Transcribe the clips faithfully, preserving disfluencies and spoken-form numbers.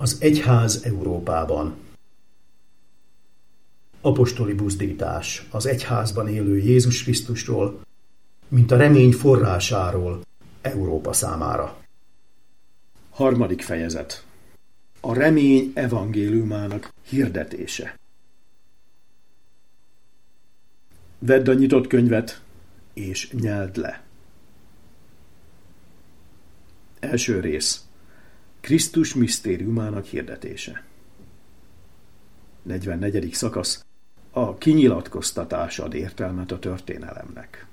Az egyház Európában. Apostoli buzdítás az egyházban élő Jézus Krisztusról, mint a remény forrásáról Európa számára. Harmadik fejezet. A remény evangéliumának hirdetése. Vedd a nyitott könyvet, és nyeld le. Első rész. Krisztus misztériumának hirdetése. negyvennegyedik szakasz. A kinyilatkoztatás ad értelmet a történelemnek.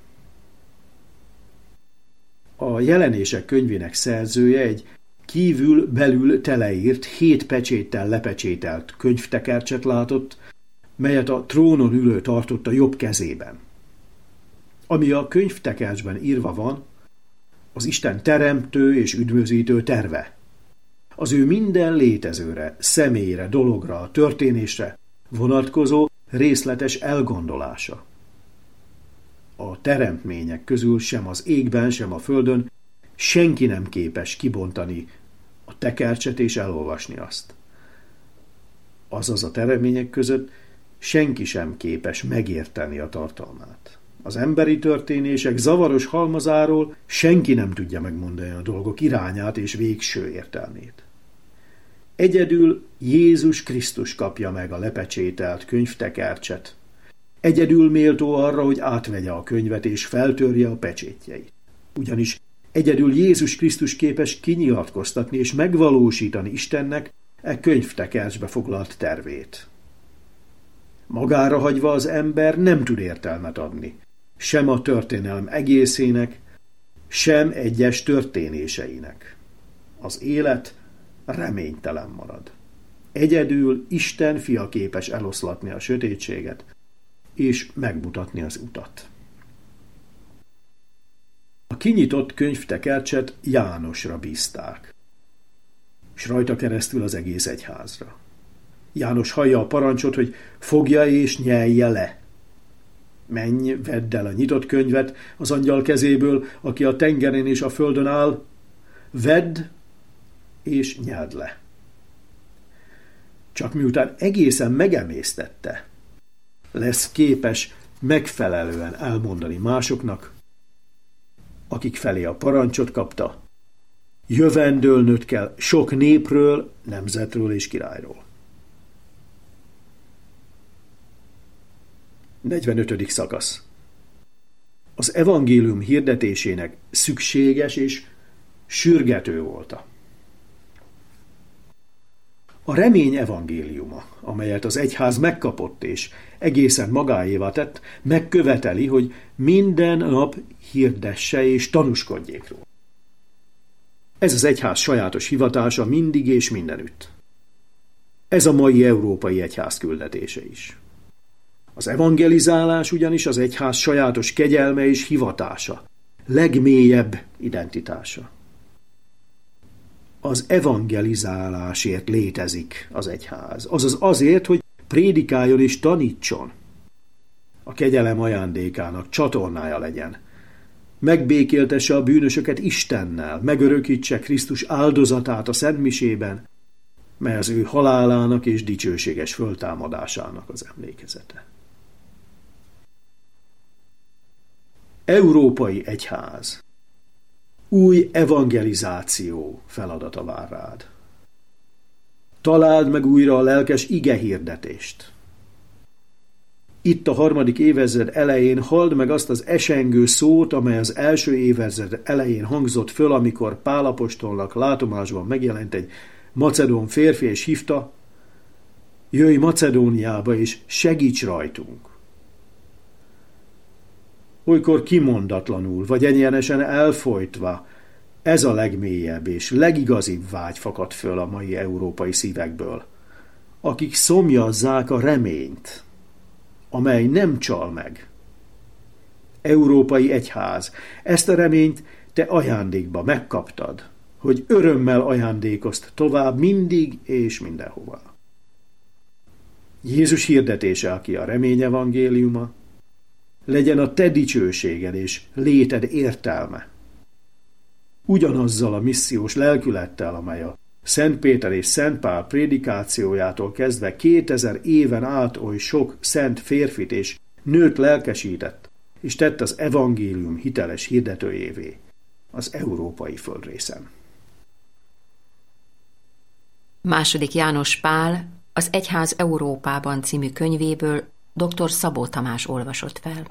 A Jelenések könyvének szerzője egy kívül-belül teleírt, hét pecséttel lepecsételt könyvtekercset látott, melyet a trónon ülő tartott a jobb kezében. Ami a könyvtekercsben írva van, az Isten teremtő és üdvözítő terve. Az ő minden létezőre, személyre, dologra, történésre vonatkozó részletes elgondolása. A teremtmények közül sem az égben, sem a földön senki nem képes kibontani a tekercset és elolvasni azt. Azaz a teremtmények között senki sem képes megérteni a tartalmát. Az emberi történések zavaros halmazáról senki nem tudja megmondani a dolgok irányát és végső értelmét. Egyedül Jézus Krisztus kapja meg a lepecsételt könyvtekercset. Egyedül méltó arra, hogy átvegye a könyvet és feltörje a pecsétjeit. Ugyanis egyedül Jézus Krisztus képes kinyilatkoztatni és megvalósítani Istennek e könyvtekercsbe foglalt tervét. Magára hagyva az ember nem tud értelmet adni, sem a történelem egészének, sem egyes történéseinek. Az élet reménytelen marad. Egyedül Isten fia képes eloszlatni a sötétséget, és megmutatni az utat. A kinyitott könyvtekercset Jánosra bízták, s rajta keresztül az egész egyházra. János hallja a parancsot, hogy fogja és nyelje le. Menj, vedd el a nyitott könyvet az angyal kezéből, aki a tengeren és a földön áll, vedd és nyeld le. Csak miután egészen megemésztette, lesz képes megfelelően elmondani másoknak, akik felé a parancsot kapta, jövendőlnöd kell sok népről, nemzetről és királyról. negyvenötödik szakasz. Az evangélium hirdetésének szükséges és sürgető volta. A remény evangéliuma, amelyet az egyház megkapott és egészen magáévá tett, megköveteli, hogy minden nap hirdesse és tanúskodjék róla. Ez az egyház sajátos hivatása mindig és mindenütt. Ez a mai európai egyház küldetése is. Az evangelizálás ugyanis az egyház sajátos kegyelme és hivatása, legmélyebb identitása. Az evangelizálásért létezik az egyház, azaz azért, hogy prédikáljon és tanítson. A kegyelem ajándékának csatornája legyen. Megbékéltesse a bűnösöket Istennel, megörökítse Krisztus áldozatát a szentmisében, mely az ő halálának és dicsőséges föltámadásának az emlékezete. Európai egyház. Új evangelizáció feladata vár rád. Találd meg újra a lelkes igehirdetést. Itt a harmadik évezred elején halld meg azt az esengő szót, amely az első évezred elején hangzott föl, amikor Pál apostolnak látomásban megjelent egy macedón férfi, és hívta: jöjj Macedóniába, és segíts rajtunk. Olykor kimondatlanul, vagy egyenesen elfojtva, ez a legmélyebb és legigazibb vágy fakad föl a mai európai szívekből, akik szomjazzák a reményt, amely nem csal meg. Európai egyház, ezt a reményt te ajándékba megkaptad, hogy örömmel ajándékozd tovább mindig és mindenhova. Jézus hirdetése, aki a remény evangéliuma, legyen a te dicsőséged és léted értelme. Ugyanazzal a missziós lelkülettel, amely a Szent Péter és Szent Pál prédikációjától kezdve kétezer éven át oly sok szent férfit és nőt lelkesített, és tett az evangélium hiteles hirdetőjévé az európai földrészen. Második János Pál az Egyház Európában című könyvéből dr. Szabó Tamás olvasott fel.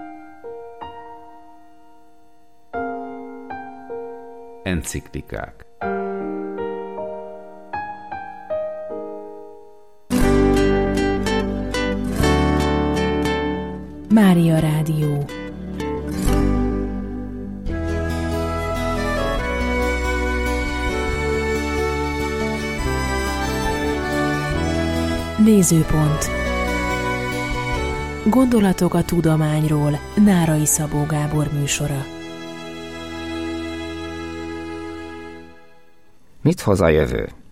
Enciklikák. Mária Rádió. Nézőpont. Gondolatok a tudományról. Nárai Szabó Gábor műsora. Mit hoz a jövő?